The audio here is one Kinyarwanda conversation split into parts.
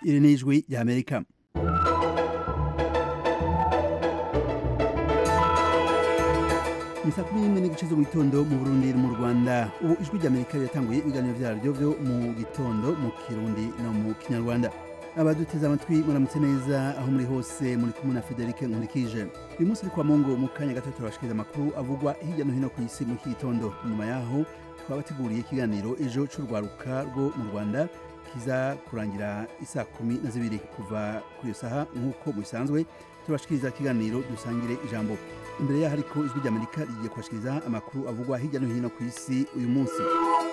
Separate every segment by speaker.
Speaker 1: iri ni ijwi ry'Amerika. Ni saa 11 n'igice zo mu gitondo mu Burundi no mu Rwanda. Ubu ijwi ry'Amerika ryatanguye ibiganiro vyaryo byo mu gitondo mu Kirundi no mu Kinyarwanda. Abaduteze amatwi muramutse neza aho muri hose muri kumwe na Frederic Nkurikije. Uyu munsi kwa Mungu mu kanya gato turabashikiriza amakuru avugwa hirya no hino ku isi mu gitondo. Nyuma yaho twabateguriye ikiganiro ejo c'urwaruka rwo mu Rwanda kiza kurangira isa 12 kuva kuri iyo saha nk'uko bisanzwe turabashikiriza ikiganiro dusangire ijambo. Imbere ya hariko ijwi ry'Amerika rigiye kubashikiriza amakuru avugwa hirya no hino ku isi uyu munsi.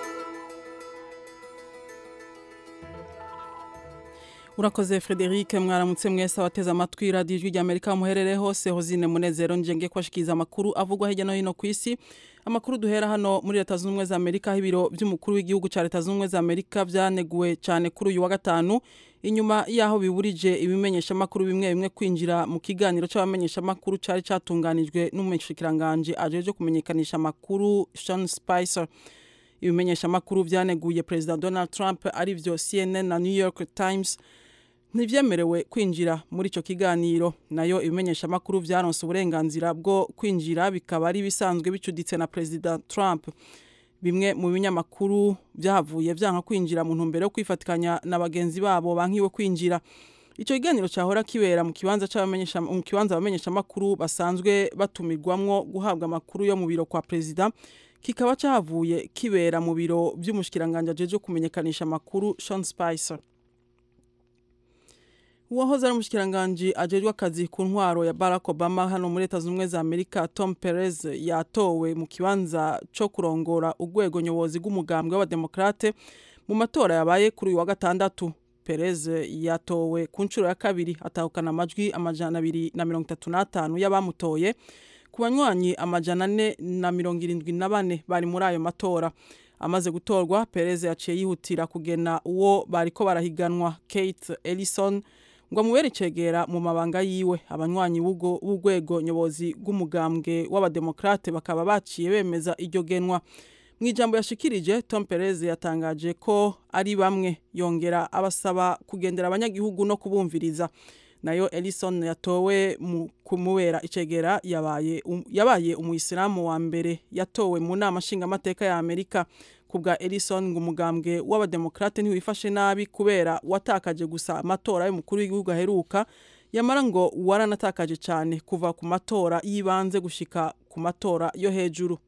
Speaker 2: Urakoze Frederic, mwaramutse mwese abateze amatwi radio ijwi ry'Amerika muherere hose. Hozine Munezero njenge kwashikiza amakuru avugwa hirya no hino ku isi. Amakuru duhera hano muri Leta Zunze Ubumwe za Amerika, ibiro by'umukuru w'igihugu ca Leta Zunze Ubumwe za Amerika vyaneguwe cyane kuri uyu wa gatanu inyuma yaho biburije ibimenyesha makuru bimwe kwinjira mu kiganiro c'abamenyesha makuru cari catunganijwe n'umushikiranganje ajeje kumenyekanisha amakuru Sean Spicer. Ibimenyesha makuru vyaneguye President Donald Trump arivyo CNN na New York Times ntivyemerewe kwinjira muri ico kiganiro. Nayo ibimenyesha makuru vyaronse uburenganzira bwo kwinjira bikaba ari bisanzwe bicuditse na President Trump. Bimwe mu binyamakuru vyahavuye vyanka kwinjira mu ntumbero yo kwifatikanya na bagenzi babo bankiwe kwinjira. Ico kiganiro cahora kibera mu kibanza abamenyesha makuru basanzwe batumirwamwo guhabwa amakuru yo mu biro kwa President, kikaba cahavuye kibera mu biro by'umushikiranganje ajeje kumenyekanisha amakuru Sean Spicer. Uwahoze ari umushikiranganje ajejwe akazi ku ntwaro ya Barack Obama hano muri Leta Zunze Ubumwe za Amerika, Tom Perez yatowe mu kibanza co kurongora urwego nyobozi rw'umugambwe w'abademokrate mu matora yabaye kuri uyu wa gatandatu. Perez yatowe ku ncuro ya kabiri atahukana amajwi 235 y'abamutoye ku banywanyi 474 bari muri ayo matora. Amaze gutorwa, Perez yaciye yihutira kugena uwo bariko barahiganwa Keith Ellison ngo amubere icegera mu mabanga yiwe. Abanywanyi b'urwego nyobozi rw'umugambwe w'abademokrate bakaba baciye bemeza iryo genwa. Mwijambo yashikirije, Tom Perez yatangaje ko ari bamwe, yongera abasaba kugendera abanyagihugu no kubumviriza. Nayo Ellison yatowe mu kumubera icegera yabaye umuyisilamu wa mbere yatowe mu nama nshingamateka ya Amerika. Kubwa Ellison ngo umugambwe w'abademokrate ntiwifashe nabi kubera watakaje gusa amatora y'umukuru w'igihugu aheruka, yamara ngo waranatakaje cyane kuva ku matora yibanze gushika ku matora yo hejuru.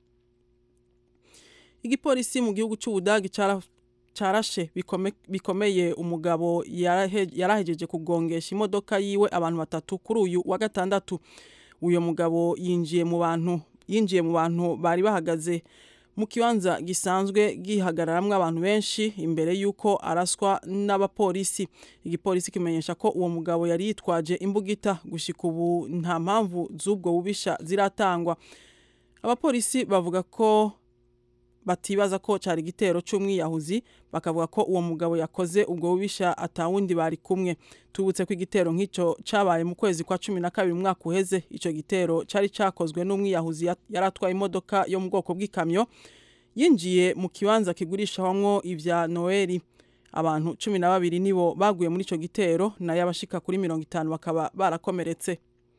Speaker 2: Igipolisi mu gihugu c'Ubudagi carashe bikomeye umugabo yarahejeje kugongesha imodoka yiwe abantu 3 kuri uyu wa gatandatu. Uyo mugabo yinjiye mu bantu bari bahagaze mu kibanza gisanzwe gihagararamwe abantu benshi imbere yuko araswa n'abapolisi. Igipolisi kimenyesha ko uwo mugabo yari yitwaje imbugita. Gushika ubu nta mpamvu z'ubwo bubisha ziratangwa. Abapolisi bavuga ko batibaza ko cari igitero c'umwiyahuzi, bakavuga ko uwo mugabo yakoze ubwo bubisha atawundi bari kumwe. Tubutse ko igitero nk'ico cabaye mu kwezi kwa 12 mwaka uheze. Ico gitero cari cakozwe n'umwiyahuzi yaratwaye imodoka yo mu bwoko bw'ikamyo yinjiye mu kibanza kigurishamwo ivya Noeli. Abantu 12 nibo baguye muri ico gitero, nayo abashika kuri 50 bakaba barakomeretse.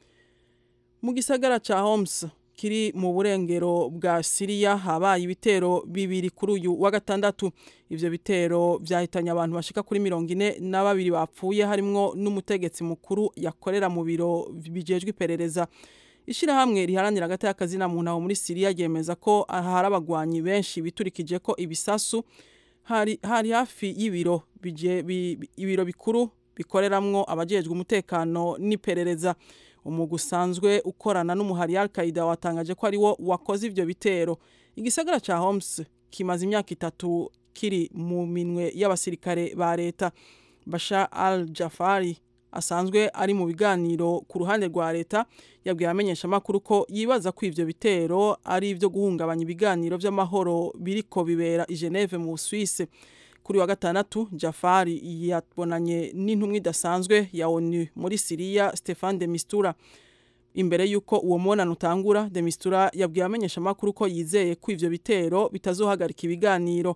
Speaker 2: Mu gisagara ca Homs kiri mu burengero bwa Syria habaye ibitero bibiri kuri uyu wa gatandatu. Ivyo bitero vyahitanye abantu bashika kuri 42 bapfuye, harimwo n'umutegetsi mukuru yakorera mu biro bijejwe iperereza. Ishirahamwe riharanira hagati y'akazi na muntu aho muri Syria yemeza ko hari abagwanyi benshi biturikije ko ibisasu hari hafi y'ibiro ibiro bikuru bikoreramwo abajejwe umutekano n'iperereza. Umugusanzwe ukorana n'umuhari Al-Qaeda watangaje ko ari wo wakoze ivyo bitero. Igisagara ca Homs kimaze imyaka 3 kiri mu minwe y'abasirikare ba leta. Bashar al-Jafari asanzwe ari mu biganiro ku ruhande rwa leta yabwiye amenyesha makuru ko yibaza ko ivyo bitero ari ivyo guhungabanya ibiganiro vy'amahoro biriko bibera i Geneve mu Suisse. Kuri wa gatandatu, Jafari yabonanye n'intumwa idasanzwe ya ONU muri Syria, Stefan de Mistura. Imbere yuko uwo mubonano utangura, de Mistura yabwiye amenyesha makuru ko yizeye ko ivyo bitero bitazohagarika ibiganiro.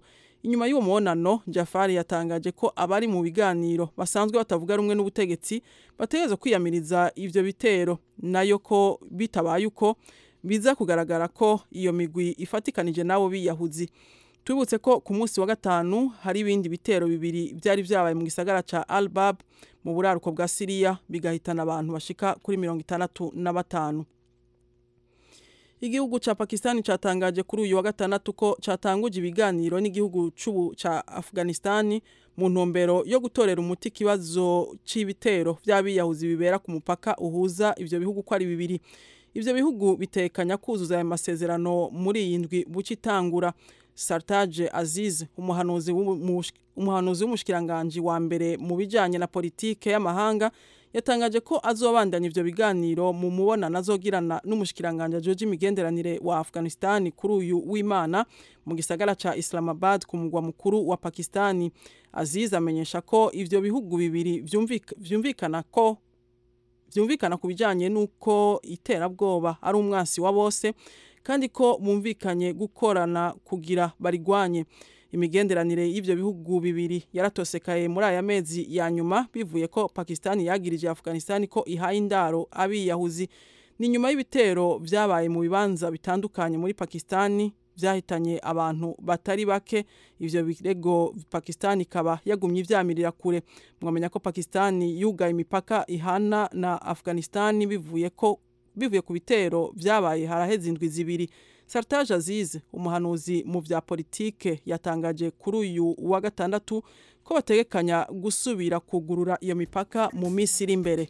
Speaker 2: inyuma y'uwo mubonano Jafari yatangaje ko abari mu biganiro basanzwe batavuga rumwe n'ubutegetsi bategerezwa kwiyamiriza ivyo bitero, nayo ko bitabaye uko biza kugaragara ko iyo migwi ifatikanije nabo biyahuzi. Tubutse ko ku munsi wa gatanu hari ibindi bitero bibiri byari vyabaye mu gisagara ca Al-Bab mu buraruko bwa Syria bigahitana abantu bashika kuri 65. Igihugu ca Pakistan catangaje kuri uyu wa gatandatu ko catanguje ibiganiro n'igihugu ca Afghanistan mu ntumbero yo gutorera umuti kibazo c'ibitero vy'abiyahuzi bibera ku mupaka uhuza ivyo bihugu ko ari bibiri. Ivyo bihugu bitekanya kuzuza aya masezerano muri iyi ndwi bucitangura. Sartaj Aziz, umuhanuzi w'umushikiranganje wa mbere mu bijanye na politike y'amahanga, yatangaje ko azobandanya ivyo biganiro mu mubonano azogirana n'umushikiranganje George Migenderanire wa Afghanistan kuri uyu w'Imana mu gisagara ca Islamabad ku mugwa mukuru wa Pakistani. Aziz amenyesha ko ivyo bihugu bibiri vyumvikana ku bijanye n'uko iterabwoba ari umwansi wa bose, kandi ko bumvikanye gukorana kugira barigwanye. Imigenderanire y'ivyo bihugu bibiri yaratosekaye muri aya mezi ya nyuma bivuye ko Pakistan yagirije Afghanistan ko ihaye indaro abiyahuzi. Ni nyuma y'ibitero vyabaye mu bibanza bitandukanye muri Pakistan vyahitanye abantu batari bake. Ivyo birego Pakistan ikaba yagumye ivyamirira kure. Mwamenya ko Pakistan yugaye imipaka ihana na Afghanistan bivuye ku bitero vyabaye haraheze indwi zibiri. Sartaj Aziz, umuhanuzi mu vya politike, yatangaje kuri uyu wa gatandatu ko bategekanya gusubira kugurura iyo mipaka mu minsi iri imbere.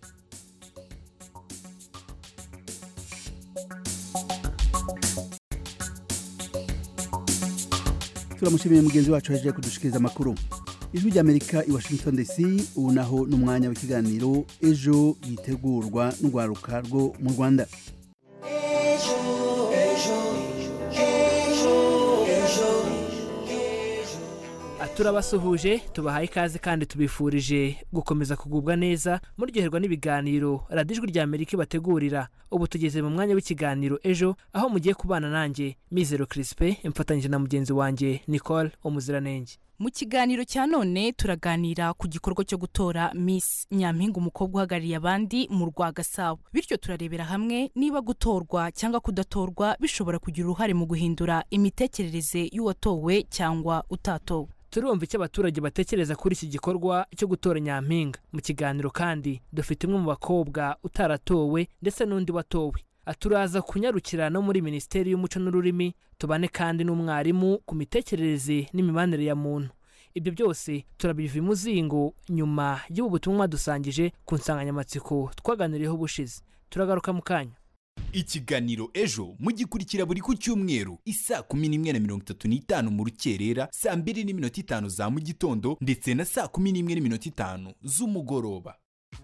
Speaker 1: Turamushimiye mugenzi wacu aje kudushikiriza amakuru. Ijwi ry'Amerika i Washington DC, ubu naho n'umwanya w'ikiganiro ejo yitegurwa n'urwaruka rwo mu Rwanda.
Speaker 3: Turabasuhuje, tubahaye ikaze kandi tubifurije gukomeza kugubwa neza muryoherwa n'ibiganiro Radio Ijwi ry'Amerika bategurira. Ubu tugeze mu mwanya w'ikiganiro ejo, aho mugiye kubana nanjye Mizero Crispe mfatanyije na mugenzi wanje Nicole Umuziranenge.
Speaker 4: Mu kiganiro cya none turaganira ku gikorwa cyo gutora Miss Nyampinga umukobwa uhagarariye abandi mu Rwagasabo. Bityo turarebera hamwe niba gutorwa cyangwa kudatorwa bishobora kugira uruhare mu guhindura imitekerereze y'uwatowe cyangwa utatowe.
Speaker 3: Turumva icyo abaturage batekereza kuri iki gikorwa cyo gutora Nyampinga. Mu kiganiro kandi dufite umwe mu bakobwa utaratowe ndetse n'undi watowe. Turaza kunyarukira no muri Minisiteri y'Umuco n'Ururimi, tubane kandi n'umwarimu ku mitekerereze n'imibanire ya muntu. Ibyo byose turabiva imuzingo nyuma y'ubu butumwa dusangije ku nsanganyamatsiko twaganiriyeho bushize. Turagaruka mu kanya.
Speaker 5: Ikiganiro ejo mugikurikira buri ku cyumweru isa 11:35 mu rukerera, saa 2:05 za mu gitondo ndetse na saa 11:05 z'umugoroba.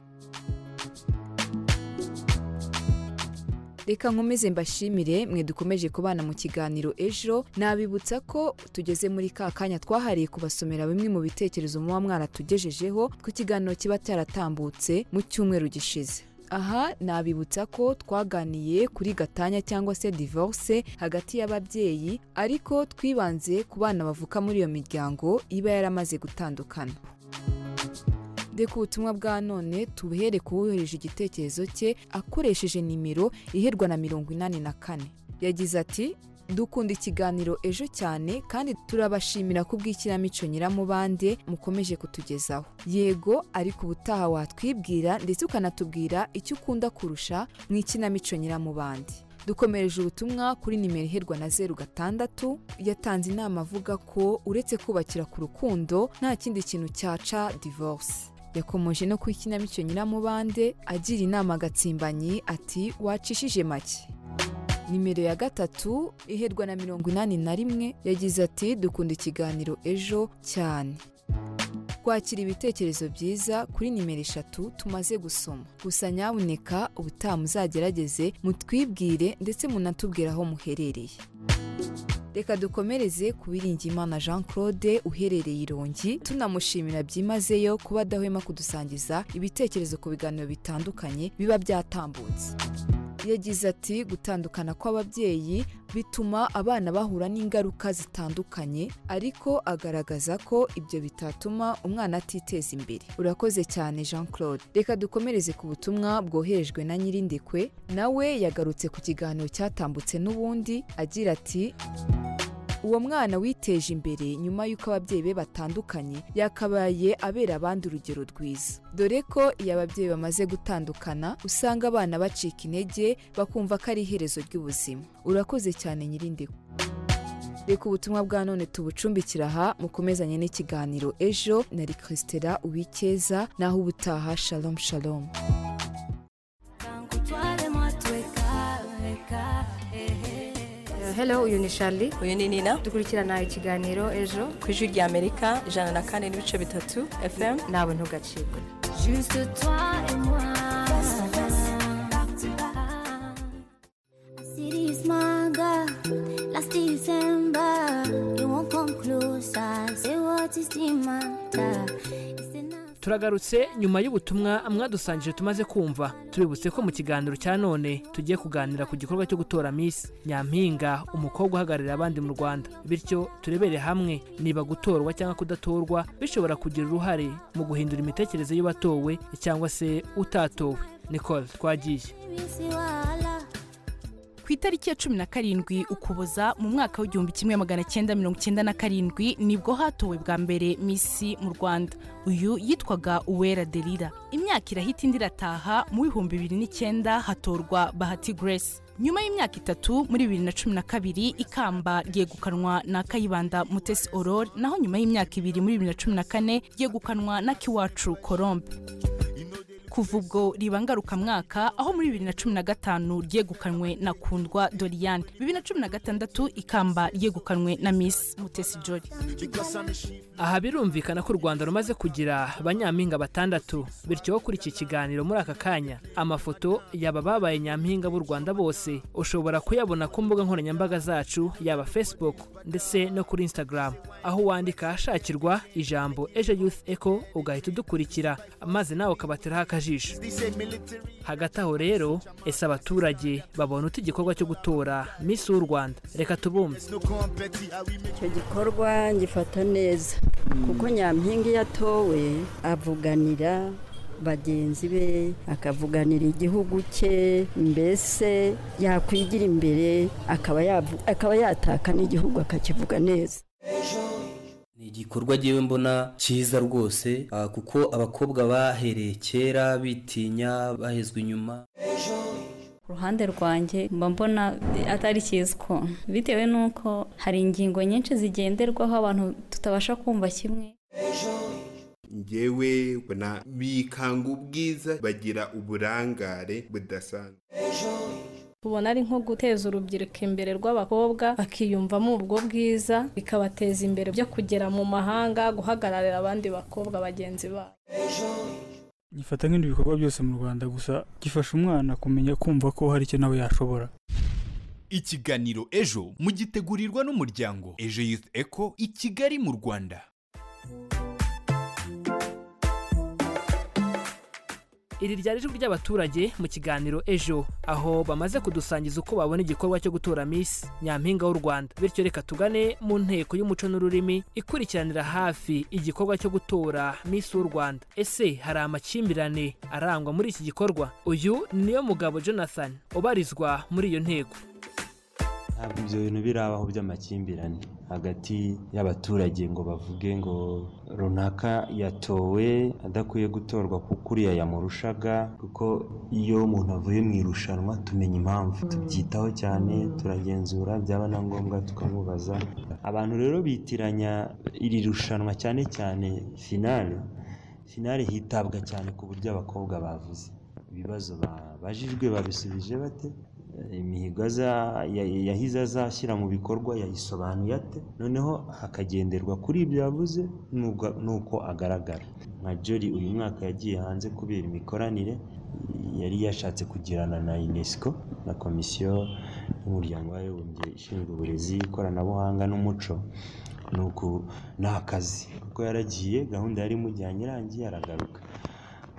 Speaker 6: Reka nkomeze mbashimire mwe dukomeje kubana mu kiganiro ejo. Nabibutsa ko tugeze muri ka kanya twahariye kubasomera bimwe mu bitekerezo muba mwaratugejejeho ku kiganiro kiba cyaratambutse mu cyumweru gishize. Aha nabibutsa ko twaganiye kuri gatanya cyangwa se divorce hagati y'ababyeyi, ariko twibanze ku bana bavuka muri iyo miryango iba yaramaze gutandukana. Deka ubutumwa bwa none tubuhere kuwohereje igitekerezo cye akoresheje nimero iherwa na 84. Yagize ati: dukunda ikiganiro ejo cyane kandi turabashimira kubw'ikinamico Nyiramubande mukomeje kutugezaho. Yego, ariko ubutaha watwibwira ndetse ukanatubwira icyo ukunda kurusha mu ikinamico Nyiramubande. Dukomereje ubutumwa kuri nimero iherwa na 06. Yatanze inama avuga ko uretse kubakira ku rukundo nta kindi kintu cyaca divorce. Yakomeje no ku ikinamico Nyiramubande agira inama Gatsimbanyi ati wacishije make. Nimero ya 3 iherwa na 81 yagize ati dukunda ikiganiro ejo cyane. Kwakira ibitekerezo byiza kuri nimero 3 tumaze gusoma. Gusa nyabuneka ubutaha muzagerageze mutwibwire ndetse munatubwira aho muherereye. Reka dukomereze ku Biringimana Jean Claude uherereye Irongi, tunamushimira byimazeyo kuba adahwema kudusangiza ibitekerezo ku biganiro bitandukanye biba byatambutse. yagize ati gutandukana kw'ababyeyi bituma abana bahura n'ingaruka zitandukanye ariko agaragaza ko ibyo bitatuma umwana atiteza imbere. Urakoze cyane Jean Claude. Reka dukomereze ku butumwa bwoherejwe na Nyirindekwe, nawe yagarutse ku kiganiro cyatambutse n'ubundi agira ati uwo mwana witeje imbere nyuma y'uko ababyeyi be batandukanye yakabaye abera abandi urugero rwiza, dore ko iyo ababyeyi bamaze gutandukana usanga abana bacika intege bakumva ko ari iherezo ry'ubuzima. Urakoze cyane Nyirindekwe. Reka ubutumwa bwa none tubucumbikira aha, mukomezanye n'ikiganiro ejo. Nari Christela Uwikeza, naho ubutaha. Shalom shalom.
Speaker 7: Hello, uyu ni Charlie.
Speaker 8: Uyu ni Nina.
Speaker 7: Dukurikirana ikiganiro ejo
Speaker 8: ku Ijwi rya Amerika 104.3 FM.
Speaker 7: Nawe ntugacikwe.
Speaker 9: Juste toi et moi. City's manga, last December. You won't come closer. Say what is the matter?
Speaker 3: Turagarutse nyuma y'ubutumwa mwadusangije tumaze kumva. Tubibutse ko mu kiganiro cya none tugiye kuganira ku gikorwa cyo gutora Miss Nyampinga, umukobwa uhagararira abandi mu Rwanda. Bityo turebere hamwe niba gutorwa cyangwa kudatorwa bishobora kugira uruhare mu guhindura imitekerereze y'ubatowe cyangwa se utatowe. Nicole, twagiye.
Speaker 4: Ku itariki ya 17 Ukuboza mu mwaka w'1997 nibwo hatowe bwa mbere Miss mu Rwanda. Uyu yitwaga Uwera Delira. Imyaka irahita indi irataha, mu 2009 hatorwa Bahati Grace. Nyuma y'imyaka 3 muri 2012 ikamba ryegukanwa na Kayibanda Mutesi Aurore, naho nyuma y'imyaka 2 muri 2014 ryegukanwa na Kiwacu Colombe. Kuva ubwo riba ngarukamwaka, aho muri 2015 ryegukanwe na Kundwa Doriane, 2016 ikamba ryegukanwe na Miss Mutesi Jolly.
Speaker 3: Aha birumvikana ko u Rwanda rumaze kugira abanyampinga batandatu. Bityo kuri iki kiganiro muri aka kanya amafoto yaba babaye nyampinga b'u Rwanda bose ushobora kuyabona ku mbuga nkoranyambaga zacu, yaba Facebook ndetse no kuri Instagram, aho wandika hashakirwa ijambo Ejo Youth Echo ugahita udukurikira maze nawe ukabateraho akajisho. Hagati aho rero ese abaturage babona uti igikorwa cyo gutora Miss w'u Rwanda? Reka tubumve.
Speaker 10: Icyo gikorwa ngifata neza kuko nyampinga yatowe avuganira bagenzi be, akavuganira igihugu cye, mbese yakwigira imbere akaba yataka n'igihugu akakivuga neza.
Speaker 11: Ni igikorwa giwe mbona cyiza rwose kuko abakobwa bahereye kera bitinya bahezwe inyuma.
Speaker 12: Ruhande rwanjye mba mbona atari cyiza ko bitewe nuko hari ingingo nyinshi zigenderwaho abantu tutabasha kumva kimwe.
Speaker 13: Ngewe bona bikanga ubwiza, bagira uburangare budasanzwe.
Speaker 14: Ubona ari nko guteza urubyiruko imbere rw'abakobwa bakiyumvamo ubwo bwiza, bikabateza imbere byo kugera mu mahanga guhagararira abandi bakobwa bagenzi babo.
Speaker 15: Gifata nk'ibindi bikorwa byose mu Rwanda, gusa gifasha umwana kumenya kumva ko hari icyo nawe yashobora.
Speaker 5: Ikiganiro Ejo mugitegurirwa n'umuryango Ejo Youth Echo i Kigali mu Rwanda.
Speaker 3: Iri ryari ijwi ry'abaturage mu kiganiro Ejo, aho bamaze kudusangiza uko babona igikorwa cyo gutora Miss Nyampinga w'u Rwanda. Bityo reka tugane mu nteko y'umuco n'ururimi ikurikiranira hafi igikorwa cyo gutora Miss w'u Rwanda. Ese hari amakimbirane arangwa muri iki gikorwa? Uyu niyo mugabo Jonathan ubarizwa muri iyo nteko.
Speaker 16: Ntabwo ibyo bintu birabaho by'amakimbirane hagati y'abaturage ngo bavuge ngo runaka yatowe adakwiye gutorwa kuko uriya yamurushaga, kuko iyo umuntu avuye mu irushanwa tumenya impamvu, tubyitaho cyane, turagenzura, byaba na ngombwa tukamubaza. Abantu rero bitiranya iri rushanwa cyane cyane finale hitabwa cyane ku buryo abakobwa bavuze. Ibibazo babajijwe babisubije bate, imihigo yahize azashyira mu bikorwa yayisobanuye ate, noneho hakagenderwa kuri ibyo yavuze nuko agaragara. Nka Jolly uyu mwaka yagiye hanze kubera imikoranire yari yashatse kugirana na UNESCO na komisiyo y'umuryango w'abibumbye ishinzwe uburezi, ikoranabuhanga n'umuco. Nuko ni akazi kuko yaragiye, gahunda yari imujyanye irangiye aragaruka.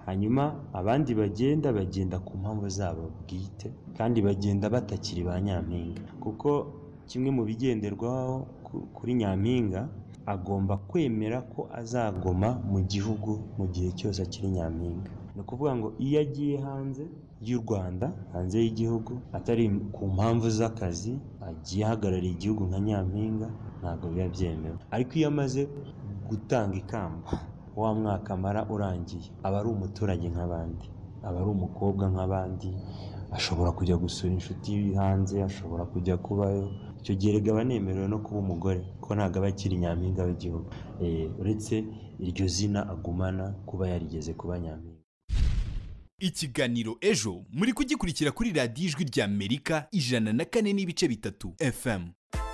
Speaker 16: hanyuma abandi bagenda ku mpamvu zabo bwite kandi bagenda batakiri ba nyampinga, kuko kimwe mu bigenderwaho kuri nyampinga agomba kwemera ko azagoma mu gihugu mu gihe cyose akiri nyampinga. Ni ukuvuga ngo iyo agiye hanze y'u Rwanda, hanze y'igihugu, atari ku mpamvu z'akazi, agiye ahagarariye igihugu nka nyampinga, ntabwo biba byemewe. Ariko iyo amaze gutanga ikamba, wa mwaka amara urangiye, aba ari umuturage nk'abandi, aba ari umukobwa nk'abandi, ashobora kujya gusura inshuti hanze, ashobora kujya kubayo. Icyo gihe rega banemerewe no kuba umugore, ko ntabwo aba akiri nyampinga w'igihugu, uretse iryo zina agumana kuba yarigeze kuba nyampinga.
Speaker 5: Ikiganiro Ejo muri kugikurikira kuri radiyo Ijwi ry'Amerika 104.3 FM.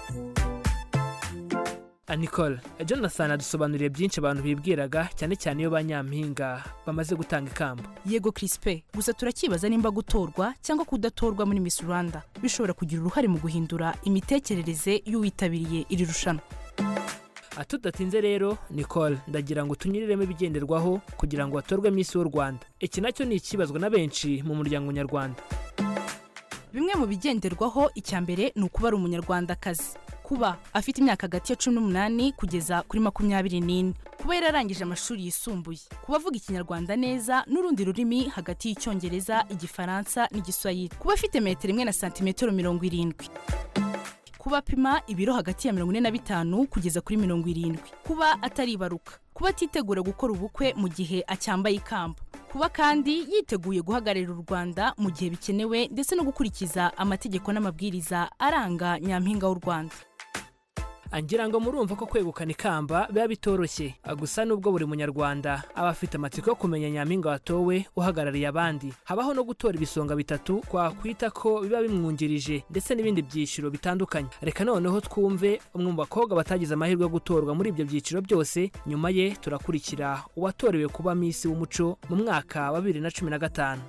Speaker 3: Nicole, Jonathan adusobanuriye byinshi abantu bibwiraga, cyane cyane iyo ba nyampinga bamaze gutanga ikamba.
Speaker 4: Yego Crispe, gusa turakibaza nimba gutorwa cyangwa kudatorwa muri Miss Rwanda bishobora kugira uruhare mu guhindura imitekerereze y'uwitabiriye iri rushanwa.
Speaker 3: Tudatinze rero, Nicole, ndagira ngo tunyuriremo ibigenderwaho kugira ngo atorwe Miss w'u Rwanda. Iki nacyo ni ikibazwa na benshi mu muryango nyarwanda.
Speaker 4: Bimwe mu bigenderwaho, icya mbere ni ukuba ari umunyarwandakazi, kuba afite imyaka hagati ya 18 kugeza kuri 24, kuba yararangije amashuri yisumbuye, kuba avuga ikinyarwanda neza n'urundi rurimi hagati y'icyongereza, igifaransa n'igiswahili, kuba afite metero 1 na santimetero 70, kuba apima ibiro hagati ya 45 kugeza kuri 70, kuba ataribaruka, kuba atitegura gukora ubukwe mu gihe acyambaye ikamba, kuba kandi yiteguye guhagararira u Rwanda mu gihe bikenewe ndetse no gukurikiza amategeko n'amabwiriza aranga nyampinga w'u Rwanda.
Speaker 3: Angira ngo murumva ko kwegukana ikamba biba bitoroshye, gusa nubwo buri munyarwanda aba afite amatsiko yo kumenya nyampinga watowe uhagarariye abandi. Habaho no gutora ibisonga bitatu kwakwita ko biba bimwungirije ndetse n'ibindi byiciro bitandukanye. Reka noneho twumve umwe mu bakobwa batagize amahirwe yo gutorwa muri ibyo byiciro byose. Nyuma ye turakurikira uwatorewe kuba Miss w'umuco mu mwaka wa 2015.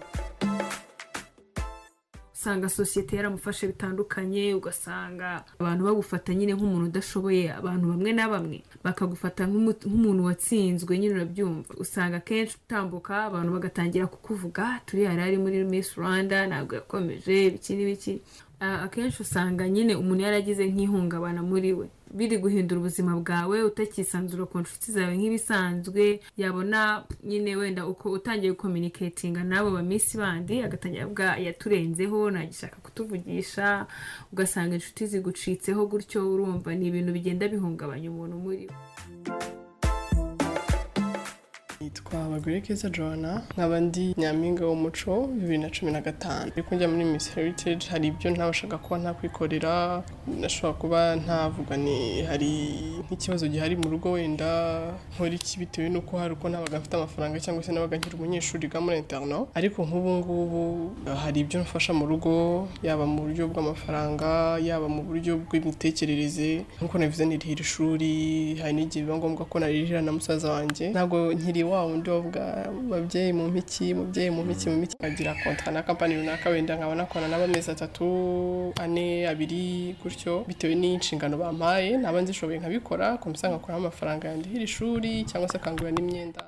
Speaker 17: usanga sosiyete yaramufashe bitandukanye, ugasanga abantu bagufata nyine nk'umuntu udashoboye, abantu bamwe na bamwe bakagufata nk'umuntu watsinzwe, nyine urabyumva. Usanga kenshi utambuka abantu bagatangira kukuvuga turi ari muri Miss Rwanda ntabwo yakomeje biki n'ibiki. Akenshi usanga nyine umuntu yaragize nk'ihungabana muri we, biri guhindura ubuzima bwawe, utakisanzura ku nshuti zawe nk'ibisanzwe. Yabona nyine wenda uko utangiye communicatinga nabo ba Miss bandi, agatangira bwa yaturenzeho nagishaka kutuvugisha, ugasanga inshuti zigucitseho gutyo. Urumva ni ibintu bigenda bihungabanya umuntu muri we.
Speaker 18: Nitwa Bagwirikeza Joanna, nk'abandi nyampinga w'umuco 2015. Ariko njya muri Miss Heritage hari ibyo ntabashaka kuba ntakwikorera, nashobora kuba ntavuga ni hari nk'ikibazo gihari mu rugo wenda nkora iki bitewe nuko hari uko nabaga mfite amafaranga cyangwa se nabaga nkiri umunyeshuri ga muri internat. Ariko nk'ubu ngubu hari ibyo mfasha mu rugo, yaba mu buryo bw'amafaranga, yaba mu buryo bw'imitekerereze. Nkuko nabivuze nirihira ishuri, hari n'igihe biba ngombwa ko naririhira na musaza wanjye. Ntabwo nkiri wa wundi wavuga babyeyi mu mpiki agira kontra na kampani runaka, wenda nkabona kona n'amezi 3, 4, 2 gutyo, bitewe n'inshingano bampaye naba nzishoboye nkabikora, komisa nkakora amafaranga yandihira ishuri cyangwa se akangura n'imyenda.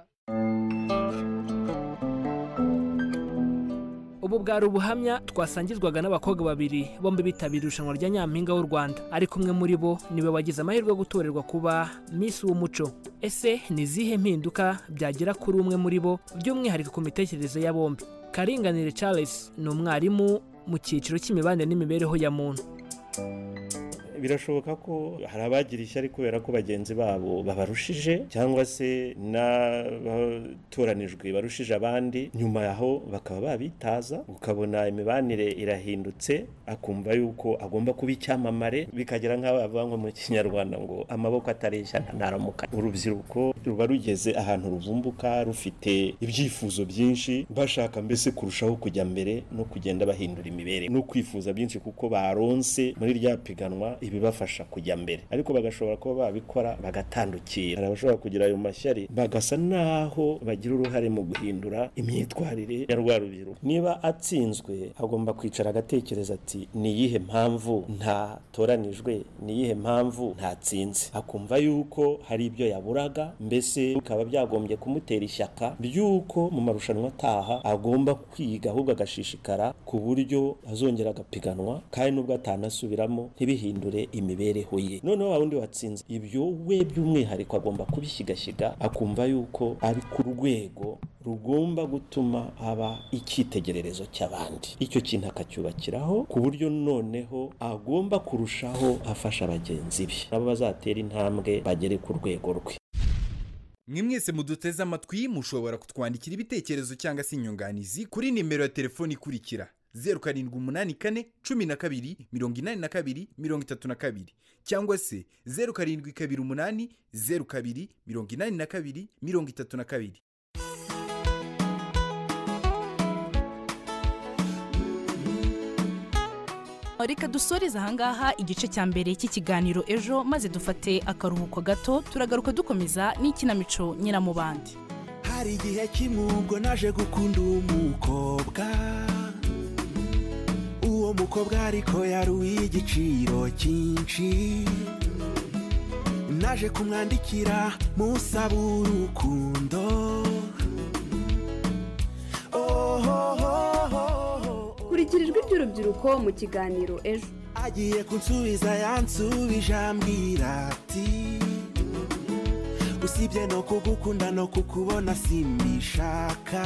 Speaker 3: Ubu bwari ubuhamya twasangizwaga n'abakobwa babiri bombi bitabira irushanwa rya nyampinga w'u Rwanda, ariko umwe muri bo niwe wagize amahirwe yo gutorerwa kuba Miss w'umuco. Ese ni zihe mpinduka byagera kuri umwe muri bo, by'umwihariko ku mitekerereze ya bombi? Karinganire Charles ni umwarimu mu cyiciro cy'imibanire n'imibereho ya muntu.
Speaker 19: Birashoboka ko hari abagira ishyari kubera ko bagenzi babo babarushije cyangwa se n'abatoranijwe barushije abandi, nyuma yaho bakaba babitaza, ukabona imibanire irahindutse, akumva yuko agomba kuba icyamamare, bikagera nk'abavuga mu Kinyarwanda ngo amaboko atareshya ntaramuka. Urubyiruko ruba rugeze ahantu ruvumbuka, rufite ibyifuzo byinshi, bashaka mbese kurushaho kujya mbere no kugenda bahindura imibereho no kwifuza byinshi, kuko baronse muri rya piganwa ibibafasha kujya mbere ariko bagashobora kuba babikora bagatandukira hari abashobora kugira ayo mashyari bagasa naho bagira uruhare mu guhindura imyitwarire ya rwa rubyiruko niba atsinzwe agomba kwicara agatekereza ati ni iyihe mpamvu ntatoranijwe ni iyihe mpamvu ntatsinze akumva yuko hari ibyo yaburaga mbese bikaba byagombye kumutera ishyaka by'uko mu marushanwa ataha agomba kwiga ahubwo agashishikara ku buryo azongera agapiganwa kandi nubwo atanasubiramo ntibihindure imibereho ye noneho wundi watsinze ibyo we by'umwihariko agomba kubishyigashyiga akumva yuko ari ku rwego rugomba gutuma aba icyitegererezo cy'abandi icyo kintu akacyubakiraho ku buryo noneho agomba kurushaho afasha bagenzi be nabo bazatera intambwe bagere ku rwego rwe.
Speaker 5: mwe mwese muduteze amatwi mushobora kutwandikira ibitekerezo cyangwa se inyunganizi kuri nimero ya telefoni ikurikira 0784 12 82 32 cyangwa se 0728 02 82 32.
Speaker 4: reka dusoreze ahangaha igice cya mbere cy'ikiganiro ejo maze dufate akaruhuko gato turagaruka dukomeza n'ikinamico nyiramubande.
Speaker 20: hari igihe kimwe ubwo naje gukunda umukobwa uwo mukobwa ariko yari uw'igiciro cyinshi naje kumwandikira musaba urukundo
Speaker 21: kurikira ijwi ry'urubyiruko mu kiganiro ejo
Speaker 20: agiye kunsubiza yansubije ambwira ati usibye no kugukunda no kukubona simbishaka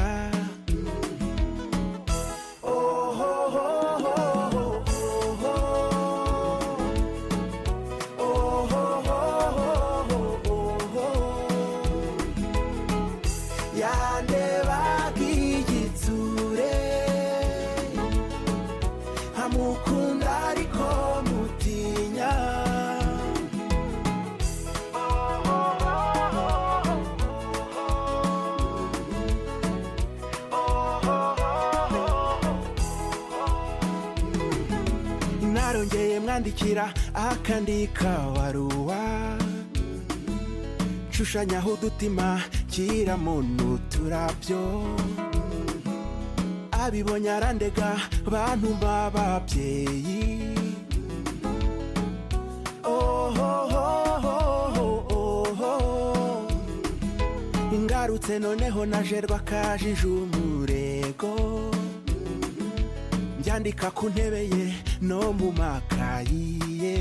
Speaker 20: mwandikira akandika baruwa shushanyaho udutima kiramo n'uturabyo abibonye arandega bantu b'ababyeyi ingarutse noneho najerwa kajije umurego byandika ku ntebe ye no mu makayi ye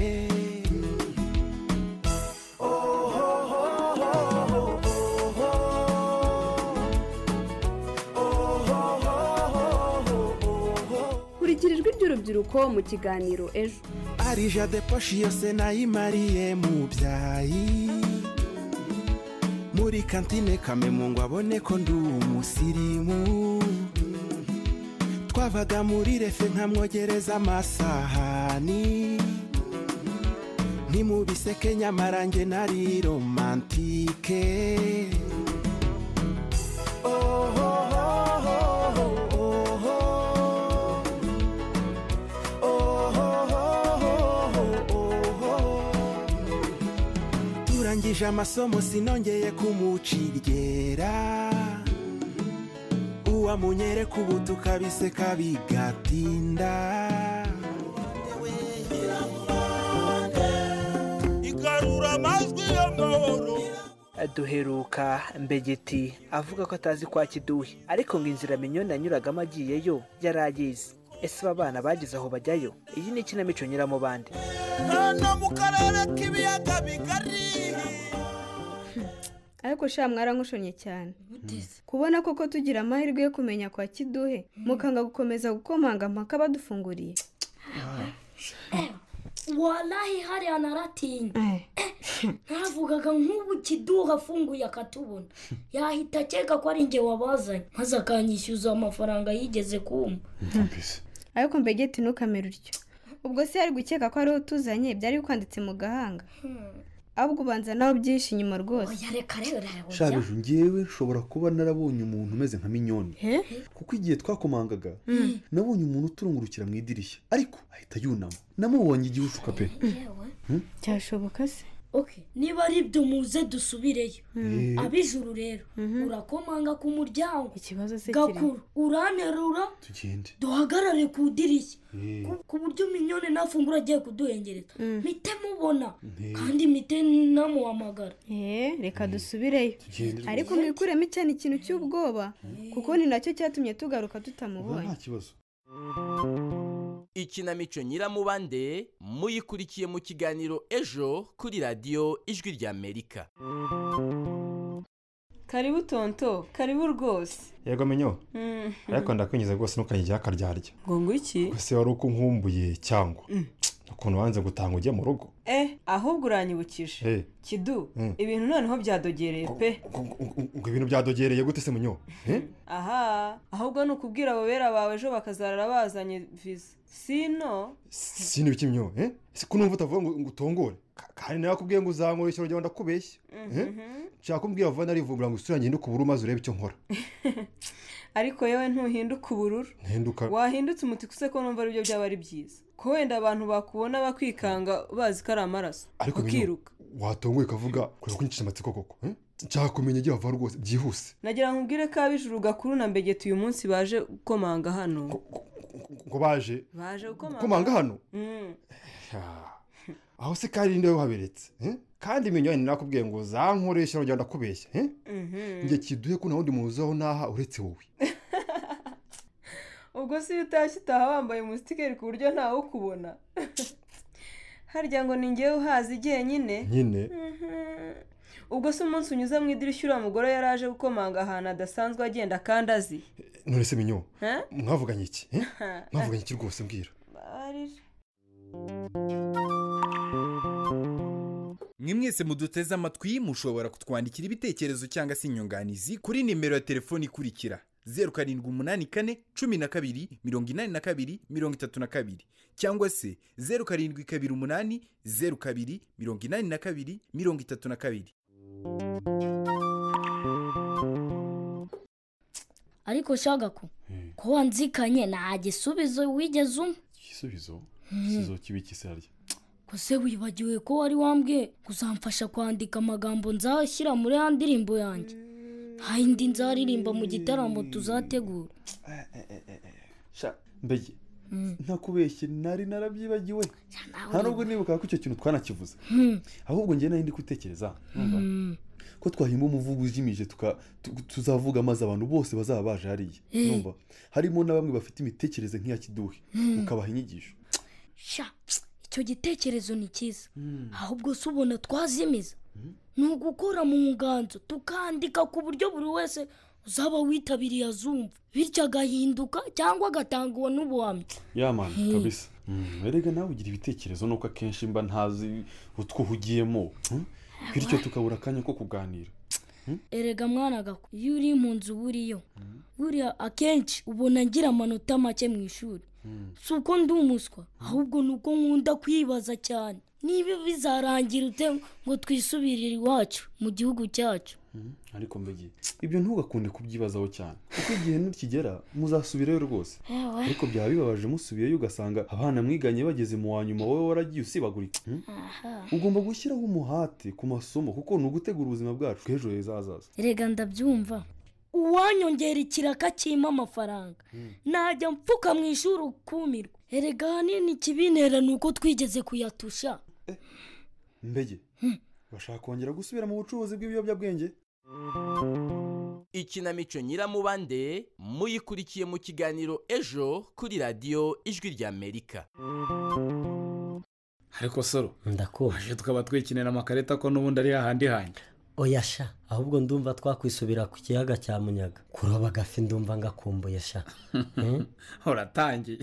Speaker 21: kurikira ijwi ry'urubyiruko mu kiganiro ejo
Speaker 20: ari jade poshi yose nayimariye mu byayi muri kantine kamemu ngo abone ko ndi umusirimu twavaga muri refe nkamwogereza amasahani ntimubiseke nyamara nge nari romantike turangije amasomo sinongeye kumuciryera uwamunyere kubu tukabiseka bigatinda
Speaker 22: igarura amajwi y'amahoro.
Speaker 3: duheruka Mbegeti avuga ko atazi kwa Kiduhe ariko ngo inzira Minyoni yanyuragamo agiyeyo yari ayizi. ese aba bana bagize aho bajyayo? iyi ni ikinamico nyiramubande
Speaker 22: hano mu karere k'ibiyaga bigari.
Speaker 21: ariko sha mwarankushonye cyane kubona koko tugira amahirwe yo kumenya kwa Kiduhe mukanga gukomeza gukomanga mpaka badufunguriye.
Speaker 23: wallahi hari anaratinya ntavugaga nk'ubu Kiduhe afunguye akatubona yahita akeka ko ari nge wabazanye maze akanyishyuza amafaranga yigeze kumpa.
Speaker 21: ariko Mbegeti ntukamere utyo ubwo se yari gukeka ko ariho tuzanye byari bikwanditse mu gahanga ahubwo ubanza nawe byinshi inyuma rwose.
Speaker 24: shabije ngewe nshobora kuba narabonye umuntu umeze nka Minyoni kuko igihe twakomangaga nabonye umuntu uturungurukira mu idirishya ariko ahita yunama namubonye igihe ushuka pe
Speaker 21: cyashoboka se
Speaker 23: niba ari ibyo muze dusubireyo ab'ijuru rero urakomanga ku muryango
Speaker 21: ikibazo se
Speaker 23: gakuru uranterura
Speaker 24: tugende
Speaker 23: duhagarare ku idirishya ku buryo minyone nafungura agiye kuduhengereza mite mubona kandi mite namuhamagara
Speaker 21: reka dusubireyo ariko mwikuremo cyane ikintu cy'ubwoba kuko ni nacyo cyatumye tugaruka tutamubonye
Speaker 24: nta kibazo.
Speaker 1: Ikinamico Nyiramubande muyikurikiye mu kiganiro ejo kuri radiyo Ijwi ry'Amerika.
Speaker 2: Karibu tonto, karibu rwose.
Speaker 6: Yego menyo. Ariko ndakwinjiza rwose ntukajya akaryarya.
Speaker 2: Ngo iki?
Speaker 6: Ese wari uko nkumbuye cyangwa ukuntu wanze gutanga ujye mu rugo.
Speaker 2: Ahubwo uranyibukije. Kidu, ibintu noneho byadogereye pe.
Speaker 6: Ngo ibintu byadogereye gute se munyo?
Speaker 2: Aha, ahubwo nukubwira abo bera bawe ejo bakazarara bazanye visa. Sino
Speaker 6: ibiki myo? Ese ko numva utavuga ngo utongore. Kandi nawe akubwiye ngo uzankoresha urugendo ndakubeshya. Nshaka kumbwira vuba narivumbura ngo usura ngende kuburu maze urebe icyo nkora.
Speaker 2: Ariko yewe ntuhinduka ubururu.
Speaker 6: Nhinduka.
Speaker 2: Wahindutse umuti kuse ko numva aribyo byaba ari byiza. Ko wenda abantu bakubona bakwikanga bazi ko ari amaraso.
Speaker 6: Ukiruka. Watongoye kavuga kure kunyicisha amatsiko koko. Nshaka kumenya igihe ava rwose byihuse.
Speaker 2: Nagira nkubwire ko ab'ijuru gakuru na mbegeti uyu munsi baje gukomanga hano.
Speaker 6: Ngo baje gukomanga hano? Aho se kandi ndewe haberetse kandi minyoni nakubwiye ngo zankoresha urugendo ndakubeshya nge kiduhe ko nawundi muzaho naha uretse wowe.
Speaker 2: Ubwo si utashye utaha wambaye umustikeri ku buryo ntawe ukubona. Harya ngo ni ngewe uhazi igihe nyine. Ubwo se umunsi unyuze mu idirishya uriya mugore yaraje gukomanga ahantu adasanzwe agenda kandi azi.
Speaker 6: None se minyo mwavuganye iki? Mwavuganye iki rwose mbwira.
Speaker 5: Mwese muduteze amatwi mushobora kutwandikira ibitekerezo cyangwa se inyunganizi kuri nimero ya telefoni ikurikira 0784 12 82 32 cyangwa se 0728 02 82 32.
Speaker 23: Ariko shagako ko wanzikanye nta gisubizo wigeze
Speaker 24: Igisubizo? Igisubizo kibiki se harya?
Speaker 23: Kose wibagiwe ko wari wambwe kuzamfasha kwandika amagambo nzashyira muri ya ndirimbo yanjye. Nta yindi nzaririmba mu gitaramo tuzategura.
Speaker 24: Mbege ntakubeshye nari narabyibagiwe. Nta nubwo nibuka ko icyo kintu twanakivuze. Ahubwo njye nari ndi gutekereza ko twahimba umuvugo ujimije tuzavuga maze abantu bose bazaba baje hariya. Numva harimo na bamwe bafite imitekerereze nk'iya Kiduhe ukabaha inyigisho.
Speaker 23: Icyo gitekerezo ni cyiza. Ahubwo se ubona twazimiza ni ugukora mu nganzo tukandika ku buryo buri wese uzaba witabiriye azumva bityo agahinduka cyangwa agatanga uwo n'ubuhamya.
Speaker 24: Yamani kabisa. Erega nawe ugira ibitekerezo nuko akenshi mba ntazi utwo uhugiyemo bityo tukabura akanya ko kuganira.
Speaker 23: Erega mwana gako iyo uri mu nzu buriyo buriya akenshi ubona ngira amanota make mu ishuri. Si uko ndi umuswa ahubwo nuko nkunda kwibaza cyane niba bizarangira ute ngo twisubirire iwacu mu gihugu cyacu.
Speaker 24: Ariko mbege ibyo ntugakunde kubyibazaho cyane kuko igihe nikigera muzasubirayo rwose. Ariko byaba bibabaje musubiyeyo ugasanga abana mwiganye bageze mu wanyuma wowe waragiye usibagurika. Ugomba gushyiraho umuhate ku masomo kuko ni ugutegura ubuzima bwacu bw'ejo heza hazaza.
Speaker 23: Erega ndabyumva uwanyongera ikiraka cyima amafaranga najya mpfuka mu ishuri ukumirwa. Erega hanini kibinera nuko twigeze kuyatusha.
Speaker 24: Mbege bashaka kongera gusubira mu bucuruzi bw'ibiyobyabwenge.
Speaker 1: Ikinamico Nyiramubande muyikurikiye mu kiganiro ejo kuri radiyo Ijwi ry'Amerika.
Speaker 8: Ariko soro
Speaker 25: ndakubaje
Speaker 8: tukaba twikinira amakarita ko n'ubundi ari hahandi hanjye.
Speaker 25: Oya sha ahubwo ndumva twakwisubira ku kiyaga cya Munyaga kuroba gafi ndumva ngakumbuye sha.
Speaker 8: Uratangiye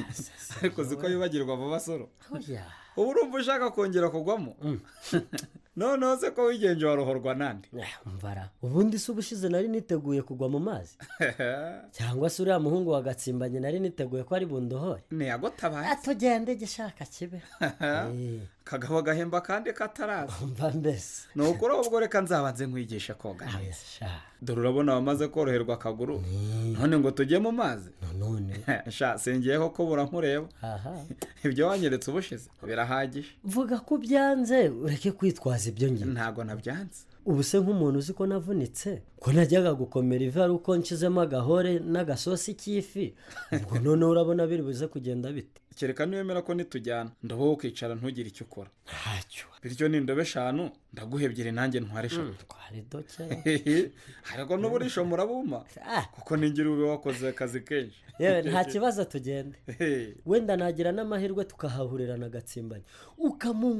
Speaker 8: ariko ziko yibagirwa vuba soro. Ubu urumva ushaka kongera kugwamo. noneho se ko wigenje warohorwa nande
Speaker 25: mvara ubundi se ubushize nari niteguye kugwa mu mazi cyangwa se uriya muhungu wagatsimbanye nari niteguye ko ari bundohore
Speaker 8: ntiyagotabaye
Speaker 25: tugende gishaka kibe
Speaker 8: kagabo gahemba kandi kataraza
Speaker 25: mva mbese
Speaker 8: ni ukuri ubwo reka nzabanze nkwigisha koga neza dore urabona wamaze koroherwa akaguru none ngo tujye mu mazi
Speaker 25: none
Speaker 8: sha singiyeho ko burankureba ibyo wanyeretse ubushize birahagije
Speaker 25: vuga ko byanze ureke kwitwaza ibyo ngiye
Speaker 8: ntago nabyanze
Speaker 25: ubu se nk'umuntu uzi ko navunitse ko najyaga gukomera ivi ari uko nshizemo agahore n'agasosi k'ifi ubwo noneho urabona biri buze kugenda bite
Speaker 8: kereka niwemera ko nitujyana ndaho ukicara ntugire icyo ukora
Speaker 25: ntacyo
Speaker 8: bityo ni indobo 5 ndaguha 2 nanjye ntware 5
Speaker 25: twari doke
Speaker 8: ariko n'uburisho murabuma kuko ningira ube wakoze akazi kenshi
Speaker 25: yewe nta kibazo tugende wenda nagira n'amahirwe tukahahurira na gatsimbanye